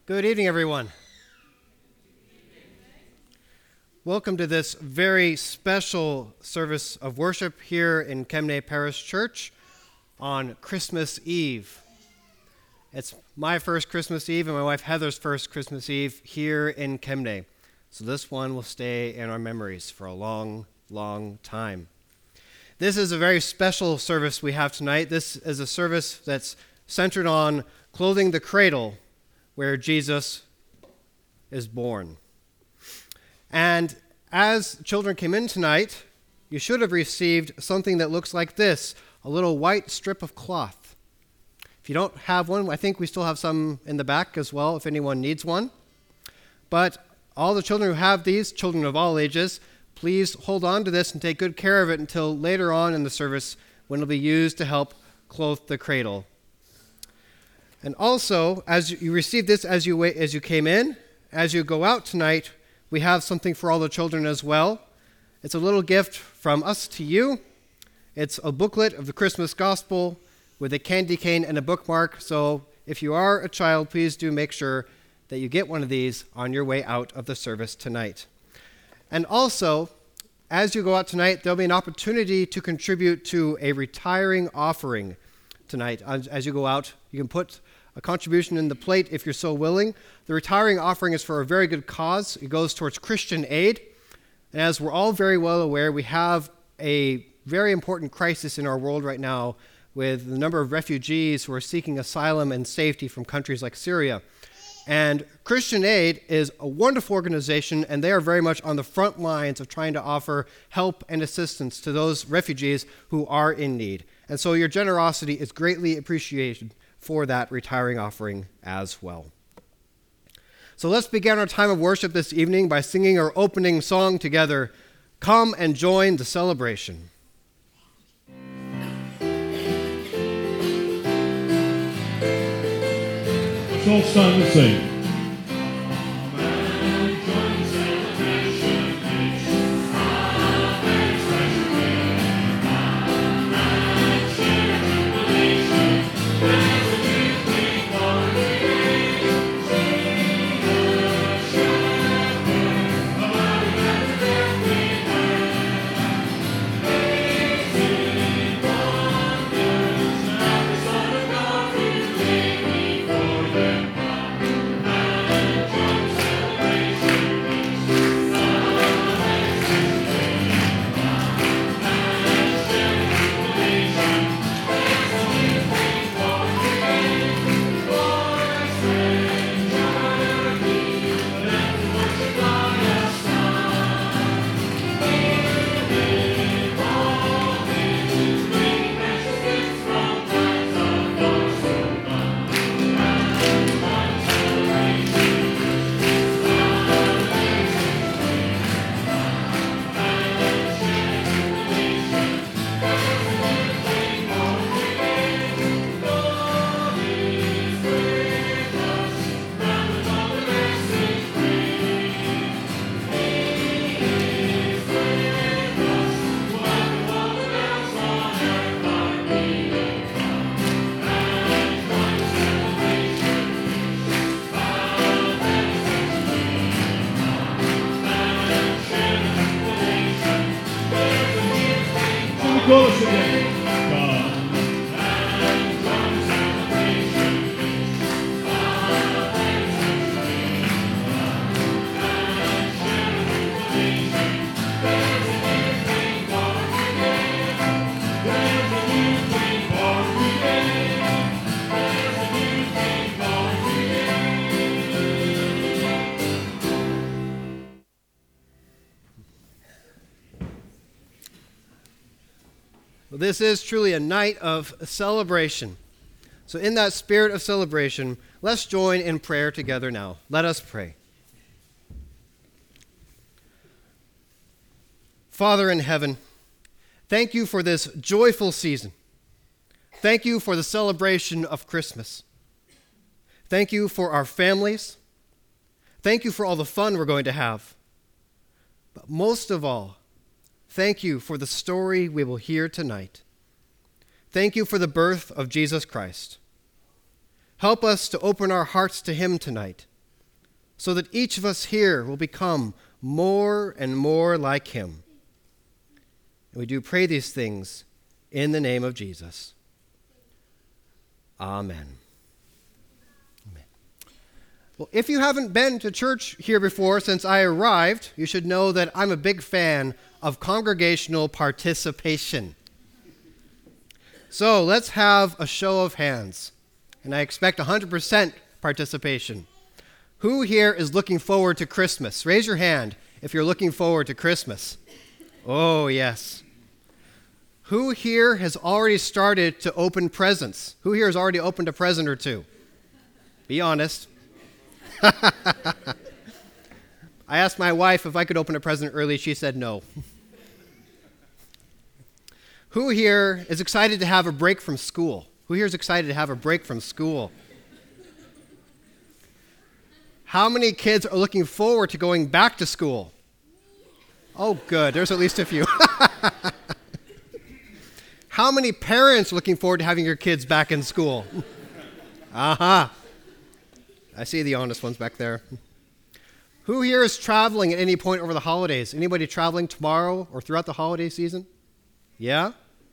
Good evening, everyone. Welcome to this very special service of worship here in Kemnay Parish Church on Christmas Eve. It's my first Christmas Eve and my wife Heather's first Christmas Eve here in Kemnay. So this one will stay in our memories for a long, long time. This is a very special service we have tonight. This is a service that's centered on clothing the cradle where Jesus is born. And as children came in tonight, you should have received something that looks like this, a little white strip of cloth. If you don't have one, I think we still have some in the back as well if anyone needs one. But all the children who have these, children of all ages, please hold on to this and take good care of it until later on in the service when it'll be used to help clothe the cradle. And also, as you receive this as you came in, as you go out tonight, we have something for all the children as well. It's a little gift from us to you. It's a booklet of the Christmas Gospel with a candy cane and a bookmark. So if you are a child, please do make sure that you get one of these on your way out of the service tonight. And also, as you go out tonight, there'll be an opportunity to contribute to a retiring offering tonight. As you go out, you can put a contribution in the plate if you're so willing. The retiring offering is for a very good cause. It goes towards Christian aid. And as we're all very well aware, we have a very important crisis in our world right now with the number of refugees who are seeking asylum and safety from countries like Syria. And Christian Aid is a wonderful organization, and they are very much on the front lines of trying to offer help and assistance to those refugees who are in need. And so your generosity is greatly appreciated for that retiring offering as well. So let's begin our time of worship this evening by singing our opening song together, Come and Join the Celebration. Let's all stand and sing. Chorus again. This is truly a night of celebration. So in that spirit of celebration, let's join in prayer together now. Let us pray. Father in heaven, thank you for this joyful season. Thank you for the celebration of Christmas. Thank you for our families. Thank you for all the fun we're going to have. But most of all, thank you for the story we will hear tonight. Thank you for the birth of Jesus Christ. Help us to open our hearts to him tonight so that each of us here will become more and more like him. And we do pray these things in the name of Jesus. Amen. Amen. Well, if you haven't been to church here before since I arrived, you should know that I'm a big fan of congregational participation. So let's have a show of hands. And I expect 100% participation. Who here is looking forward to Christmas? Raise your hand if you're looking forward to Christmas. Oh, yes. Who here has already started to open presents? Who here has already opened a present or two? Be honest. I asked my wife if I could open a present early. She said no. Who here is excited to have a break from school? Who here is excited to have a break from school? How many kids are looking forward to going back to school? Oh, good. There's at least a few. How many parents are looking forward to having your kids back in school? Aha. I see the honest ones back there. Who here is traveling at any point over the holidays? Anybody traveling tomorrow or throughout the holiday season? Yeah?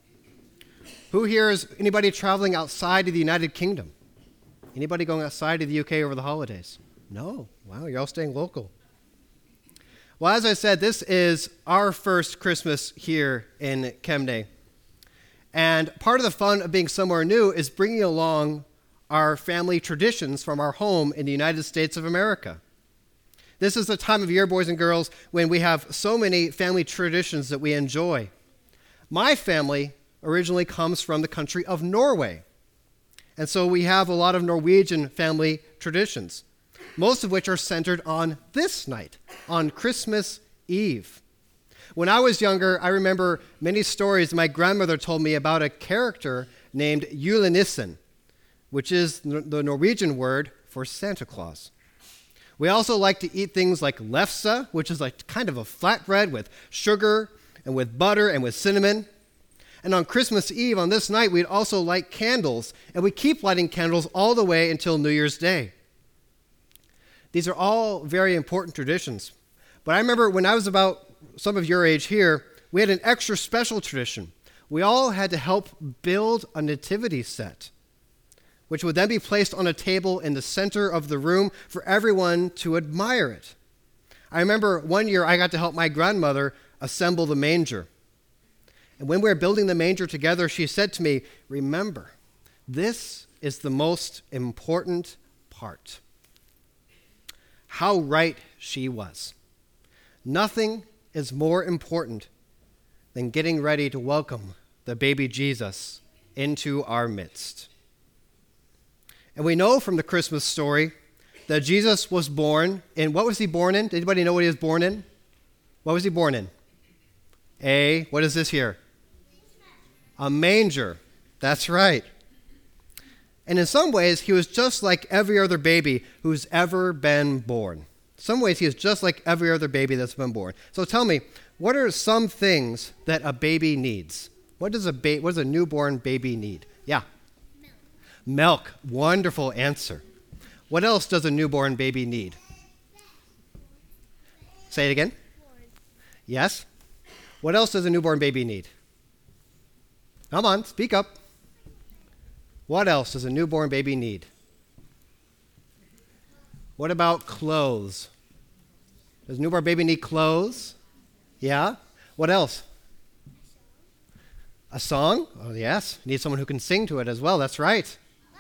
Who here is anybody traveling outside of the United Kingdom? Anybody going outside of the UK over the holidays? No. Wow, you're all staying local. Well, as I said, this is our first Christmas here in Kemnay. And part of the fun of being somewhere new is bringing along our family traditions from our home in the United States of America. This is the time of year, boys and girls, when we have so many family traditions that we enjoy. My family originally comes from the country of Norway. And so we have a lot of Norwegian family traditions, most of which are centered on this night, on Christmas Eve. When I was younger, I remember many stories my grandmother told me about a character named julenissen, which is the Norwegian word for Santa Claus. We also like to eat things like lefse, which is like kind of a flatbread with sugar and with butter and with cinnamon. And on Christmas Eve, on this night, we'd also light candles, and we keep lighting candles all the way until New Year's Day. These are all very important traditions. But I remember when I was about some of your age here, we had an extra special tradition. We all had to help build a nativity set, which would then be placed on a table in the center of the room for everyone to admire it. I remember one year I got to help my grandmother assemble the manger. And when we were building the manger together, she said to me, "Remember, this is the most important part." How right she was. Nothing is more important than getting ready to welcome the baby Jesus into our midst. And we know from the Christmas story that Jesus was born in, what was he born in? Did anybody know what he was born in? What was he born in? What is this here? A manger. That's right. And in some ways, he was just like every other baby who's ever been born. In some ways, he is just like every other baby that's been born. So tell me, what are some things that a baby needs? What does a newborn baby need? Yeah. Milk. Wonderful answer. What else does a newborn baby need? Say it again. Yes? What else does a newborn baby need? Come on, speak up. What else does a newborn baby need? What about clothes? Does a newborn baby need clothes? Yeah? What else? A song? Oh, yes. You need someone who can sing to it as well. That's right.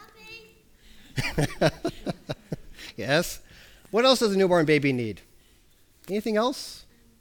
Yes. What else does a newborn baby need? Anything else?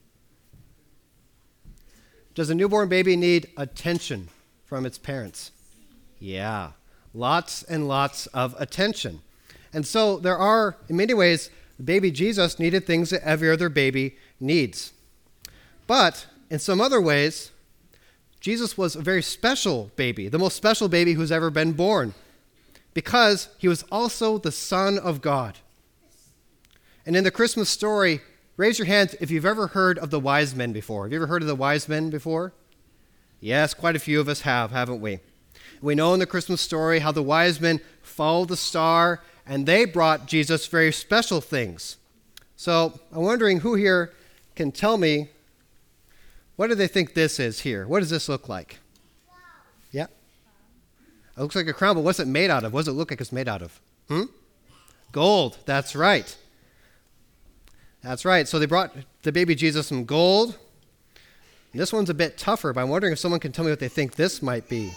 Does a newborn baby need attention from its parents? Yeah. Lots and lots of attention. And so there are, in many ways, baby Jesus needed things that every other baby needs. But in some other ways, Jesus was a very special baby, the most special baby who's ever been born, because he was also the Son of God. And in the Christmas story, raise your hands if you've ever heard of the wise men before. Have you ever heard of the wise men before? Yes, quite a few of us have, haven't we? We know in the Christmas story how the wise men followed the star, and they brought Jesus very special things, So I'm wondering who here can tell me, what do they think this is here? What does this look like? Yeah? It looks like a crown, but what's it made out of? What does it look like it's made out of? Gold. That's right. That's right. So they brought the baby Jesus some gold. And this one's a bit tougher, but I'm wondering if someone can tell me what they think this might be.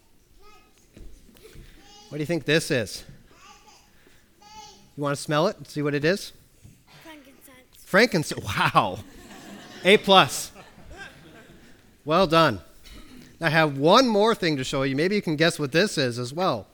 What do you think this is? You want to smell it and see what it is? Frankincense. Frankincense. Wow. A+. Well done. I have one more thing to show you. Maybe you can guess what this is as well.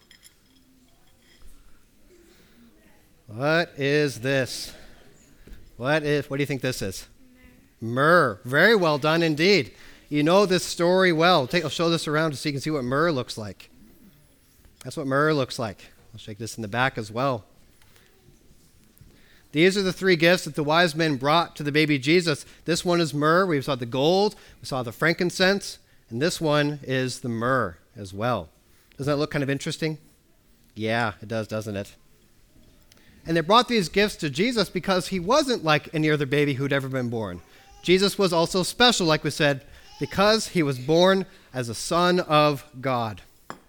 What is this? What do you think this is? Myrrh. Very well done indeed. You know this story well. I'll show this around so you can see what myrrh looks like. That's what myrrh looks like. I'll shake this in the back as well. These are the three gifts that the wise men brought to the baby Jesus. This one is myrrh. We saw the gold. We saw the frankincense. And this one is the myrrh as well. Doesn't that look kind of interesting? Yeah, it does, doesn't it? And they brought these gifts to Jesus because he wasn't like any other baby who'd ever been born. Jesus was also special, like we said, because he was born as a son of God.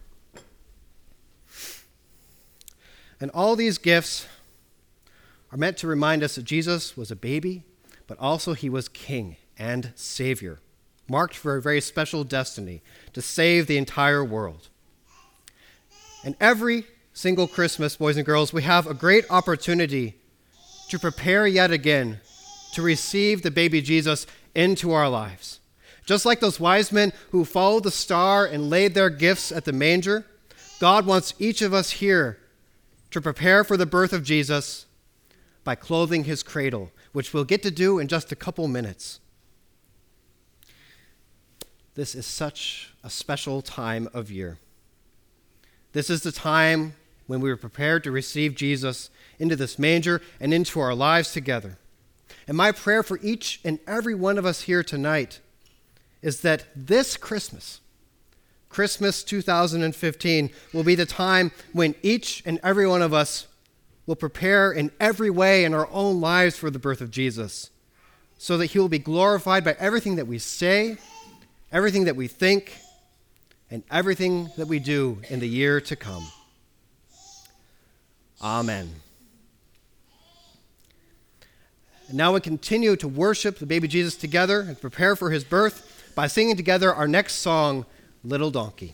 And all these gifts are meant to remind us that Jesus was a baby, but also he was king and savior, marked for a very special destiny to save the entire world. And every single Christmas, boys and girls, we have a great opportunity to prepare yet again to receive the baby Jesus into our lives. Just like those wise men who followed the star and laid their gifts at the manger, God wants each of us here to prepare for the birth of Jesus by clothing his cradle, which we'll get to do in just a couple minutes. This is such a special time of year. This is the time when we were prepared to receive Jesus into this manger and into our lives together. And my prayer for each and every one of us here tonight is that this Christmas 2015, will be the time when each and every one of us will prepare in every way in our own lives for the birth of Jesus, so that he will be glorified by everything that we say, everything that we think, and everything that we do in the year to come. Amen. And now we continue to worship the baby Jesus together and prepare for his birth by singing together our next song, Little Donkey.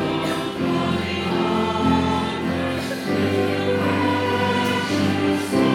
Thank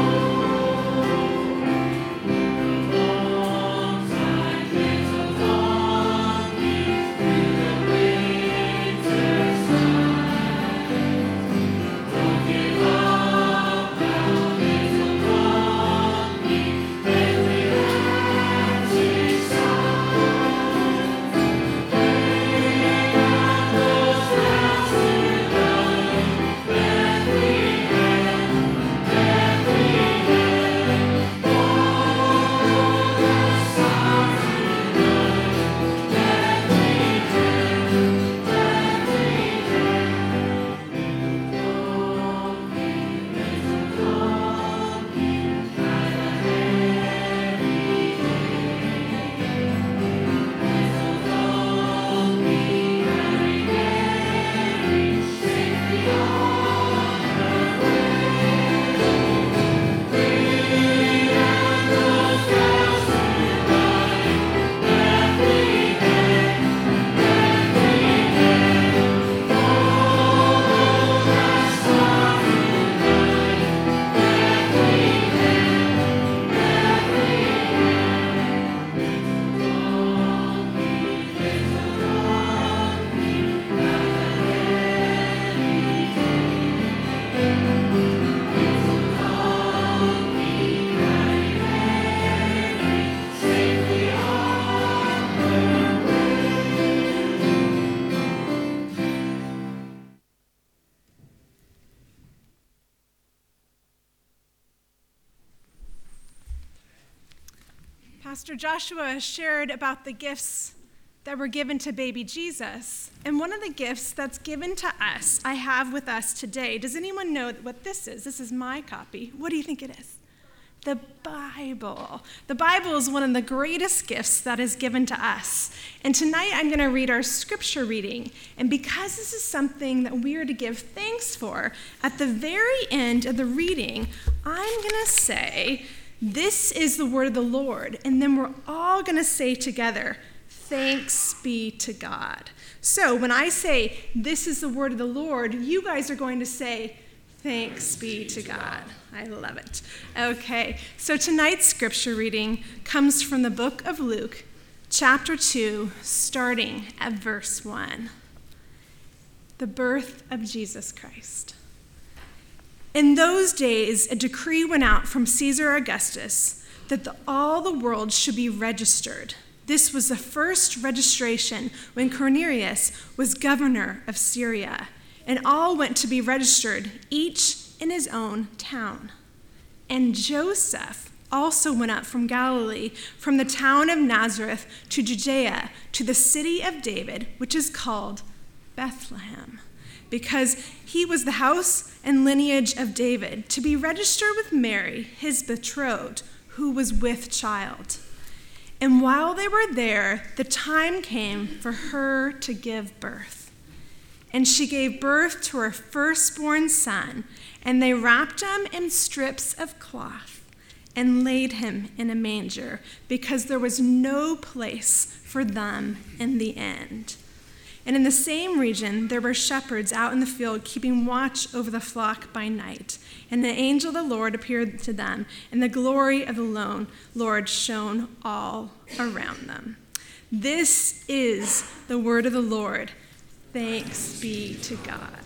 Pastor Joshua shared about the gifts that were given to baby Jesus. And one of the gifts that's given to us, I have with us today. Does anyone know what this is? This is my copy. What do you think it is? The Bible. The Bible is one of the greatest gifts that is given to us. And tonight I'm going to read our scripture reading. And because this is something that we are to give thanks for, at the very end of the reading, I'm going to say, "This is the word of the Lord." And then we're all going to say together, "Thanks be to God." So when I say, "This is the word of the Lord," you guys are going to say, "Thanks be to God." I love it. Okay, so tonight's scripture reading comes from the book of Luke, chapter 2, starting at verse 1. The birth of Jesus Christ. In those days, a decree went out from Caesar Augustus that all the world should be registered. This was the first registration when Quirinius was governor of Syria, and all went to be registered, each in his own town. And Joseph also went up from Galilee, from the town of Nazareth to Judea, to the city of David, which is called Bethlehem, because he was the house and lineage of David, to be registered with Mary, his betrothed, who was with child. And while they were there, the time came for her to give birth. And she gave birth to her firstborn son, and they wrapped him in strips of cloth and laid him in a manger, because there was no place for them in the inn. And in the same region, there were shepherds out in the field keeping watch over the flock by night. And the angel of the Lord appeared to them, and the glory of the Lord shone all around them. This is the word of the Lord. Thanks be to God.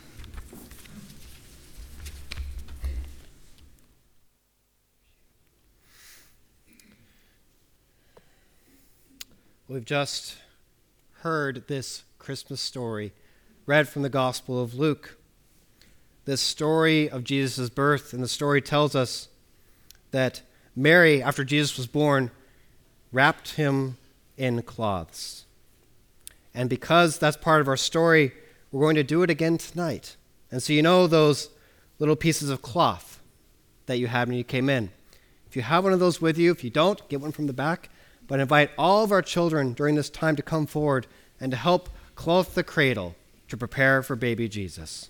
We've just heard this Christmas story read from the Gospel of Luke. This story of Jesus' birth, and the story tells us that Mary, after Jesus was born, wrapped him in cloths. And because that's part of our story, we're going to do it again tonight. And so you know those little pieces of cloth that you had when you came in. If you have one of those with you, if you don't, get one from the back. But invite all of our children during this time to come forward and to help clothe the cradle to prepare for baby Jesus.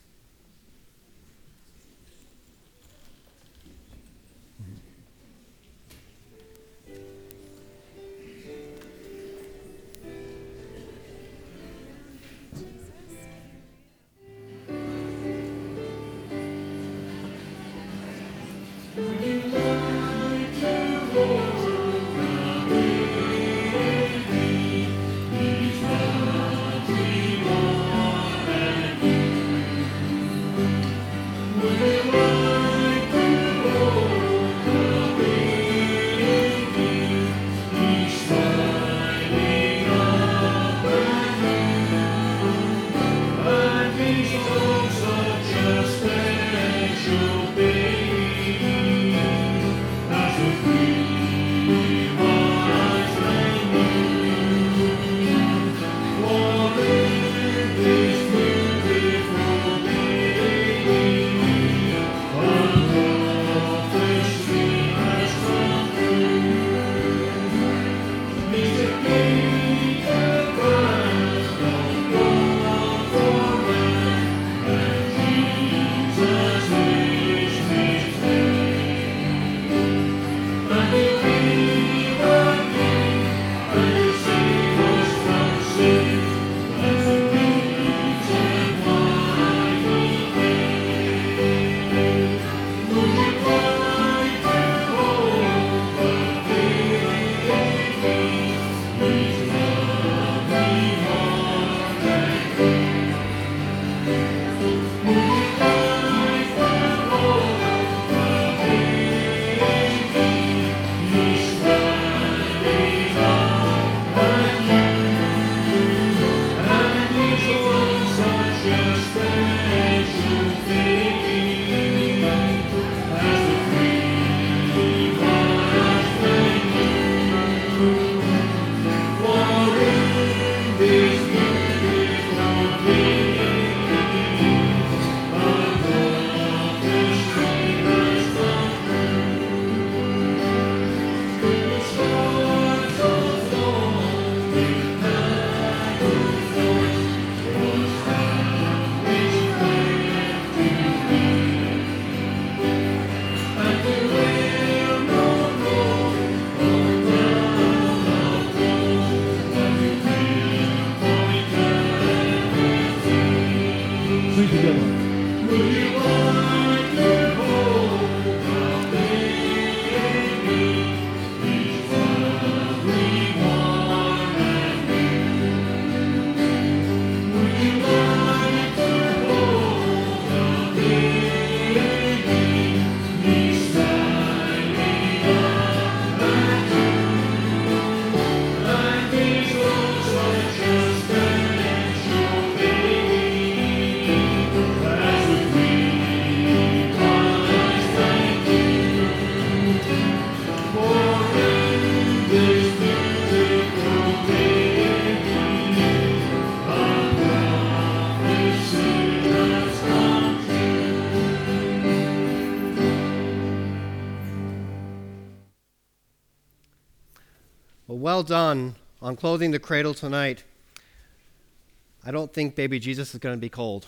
well done on clothing the cradle tonight. I don't think baby Jesus is going to be cold.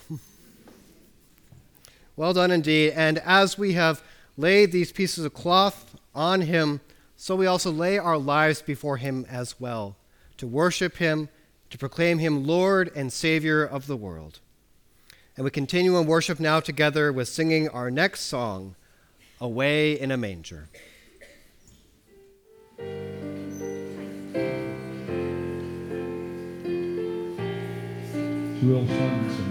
Well done indeed. And as we have laid these pieces of cloth on him, so we also lay our lives before him as well, to worship him, to proclaim him Lord and Savior of the world. And we continue in worship now together with singing our next song, Away in a Manger. Will Simonson.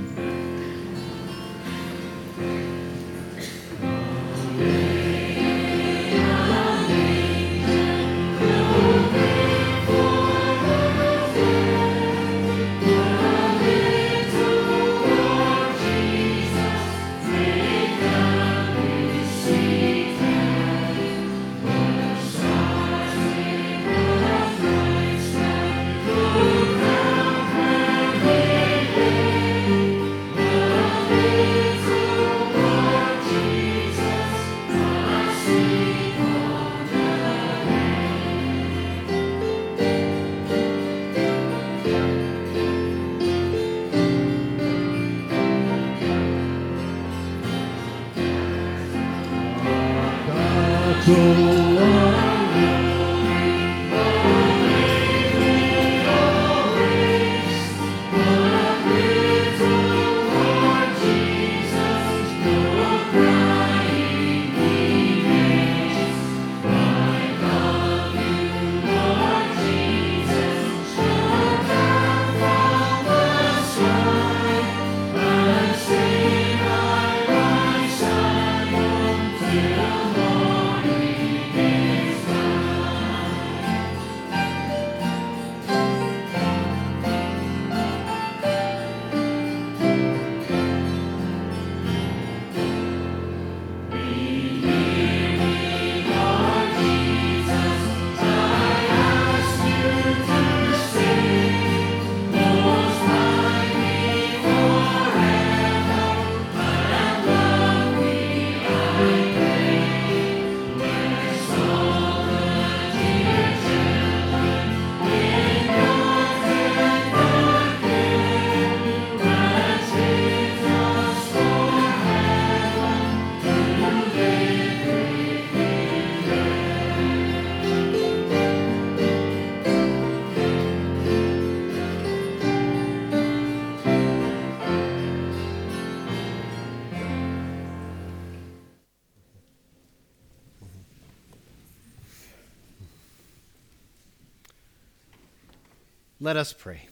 Let us pray.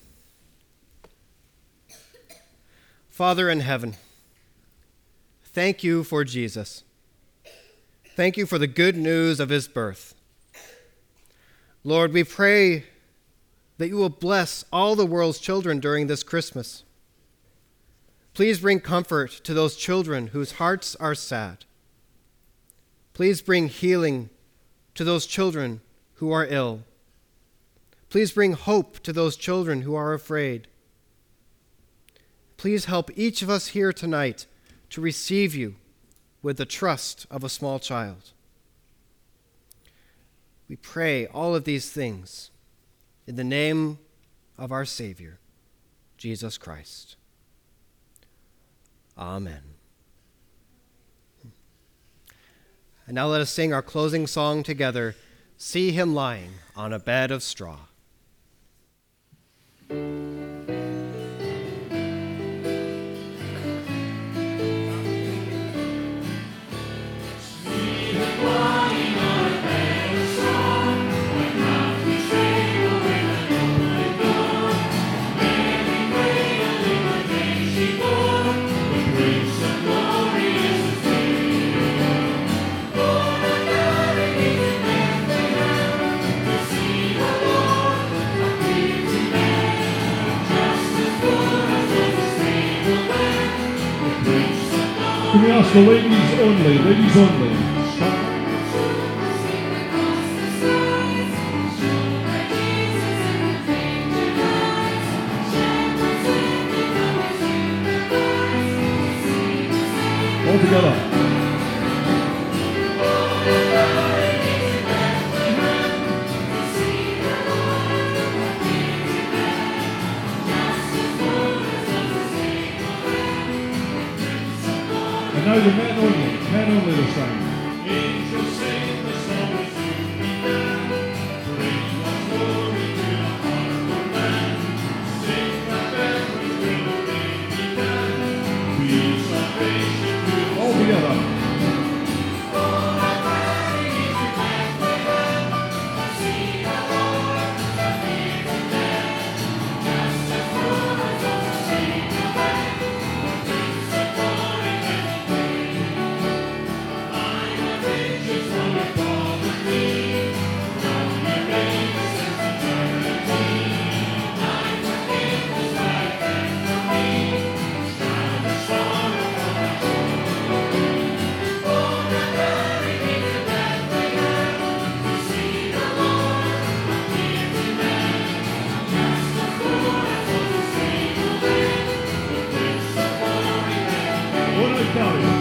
Father in heaven, thank you for Jesus. Thank you for the good news of his birth. Lord, we pray that you will bless all the world's children during this Christmas. Please bring comfort to those children whose hearts are sad. Please bring healing to those children who are ill. Please bring hope to those children who are afraid. Please help each of us here tonight to receive you with the trust of a small child. We pray all of these things in the name of our Savior, Jesus Christ. Amen. And now let us sing our closing song together, See Him Lying on a Bed of Straw. Can we ask the ladies only? Ladies only. All together. now the men only the same. Angels sing the song with you began. Bring God's glory to the heart of man. Sing that heaven will the day began. Be salvation to All together. What I tell you?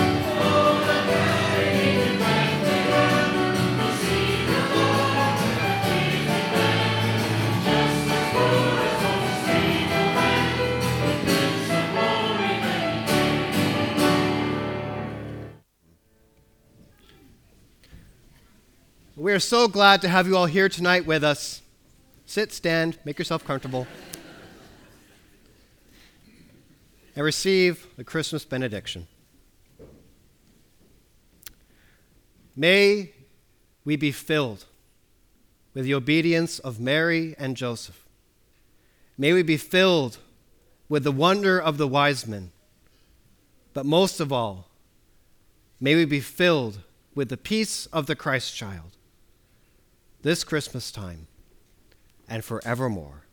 We are so glad to have you all here tonight with us. Sit, stand, make yourself comfortable, and receive the Christmas benediction. May we be filled with the obedience of Mary and Joseph. May we be filled with the wonder of the wise men. But most of all, may we be filled with the peace of the Christ child this Christmas time and forevermore.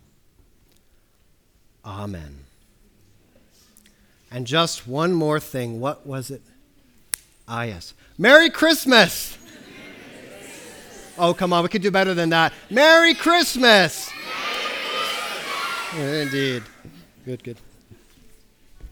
Amen. And just one more thing. What was it? Ah, yes. Merry Christmas! Oh, come on. We could do better than that. Merry Christmas! Indeed. Good, good.